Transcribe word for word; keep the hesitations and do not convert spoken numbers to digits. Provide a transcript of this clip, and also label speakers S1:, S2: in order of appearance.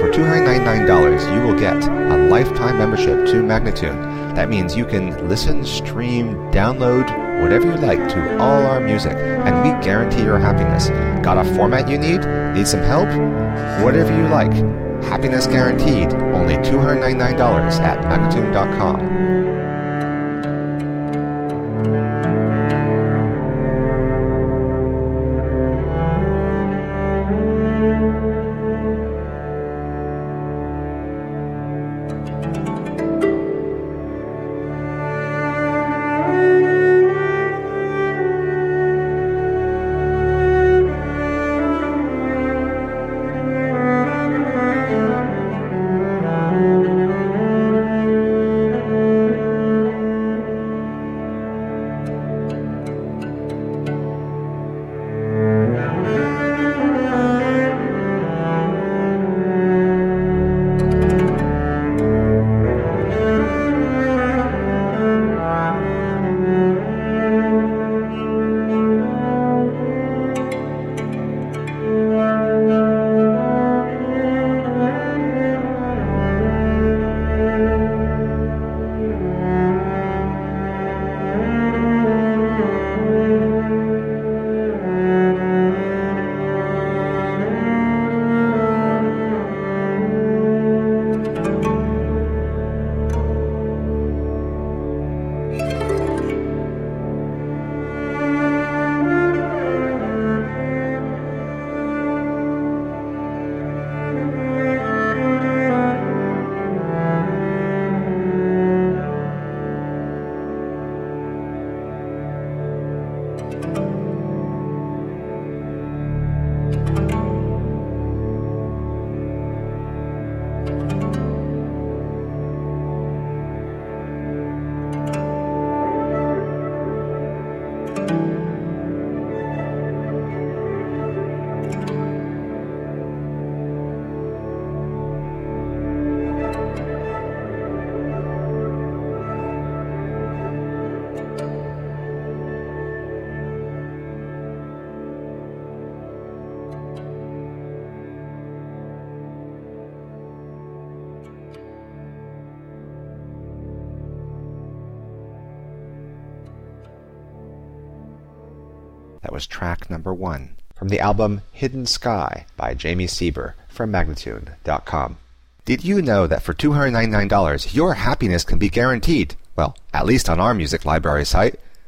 S1: For two hundred ninety-nine dollars, you will get a lifetime membership to Magnatune. That means you can listen, stream, download, whatever you like to all our music, and we guarantee your happiness. Got a format you need? Need some help? Whatever you like. Happiness guaranteed. Only two hundred ninety-nine dollars at Magnatune dot com. That was track number one from the album Hidden Sky by Jamie Sieber from Magnatune dot com. Did you know that for two hundred ninety-nine dollars your happiness can be guaranteed? Well, at least on our music library site.